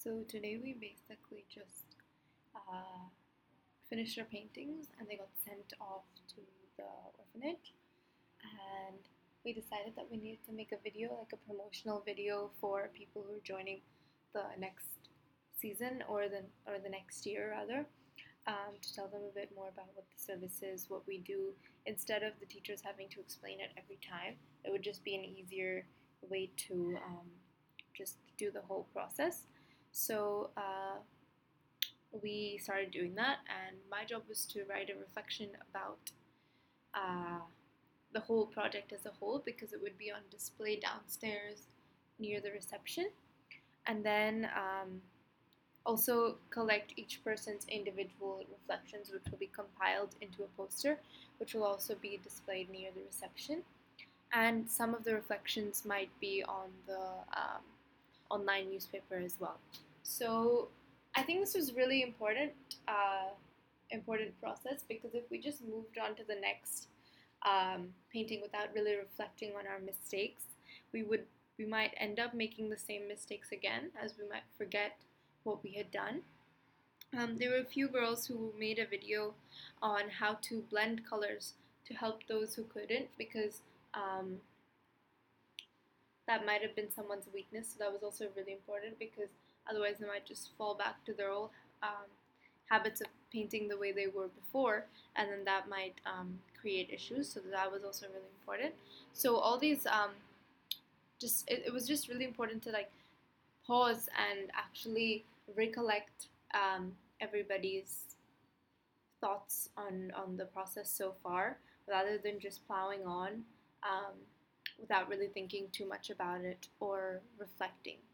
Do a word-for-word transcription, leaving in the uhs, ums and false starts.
So today we basically just uh, finished our paintings and they got sent off to the orphanage. And we decided that we needed to make a video, like a promotional video for people who are joining the next season or the or the next year rather, um, to tell them a bit more about what the service is, what we do. Instead of the teachers having to explain it every time, it would just be an easier way to um, just do the whole process. So uh, we started doing that, and my job was to write a reflection about uh, the whole project as a whole, because it would be on display downstairs near the reception, and then um, also collect each person's individual reflections, which will be compiled into a poster, which will also be displayed near the reception. And some of the reflections might be on the um, online newspaper as well. So I think this was really important, uh, important process, because if we just moved on to the next um, painting without really reflecting on our mistakes, we would we might end up making the same mistakes again, as we might forget what we had done. Um, there were a few girls who made a video on how to blend colors to help those who couldn't, because um, that might have been someone's weakness. So that was also really important, because otherwise they might just fall back to their old um, habits of painting the way they were before, and then that might um, create issues. So that was also really important. So all these um, just it, it was just really important to like pause and actually recollect um, everybody's thoughts on on the process so far, rather than just plowing on um, without really thinking too much about it or reflecting.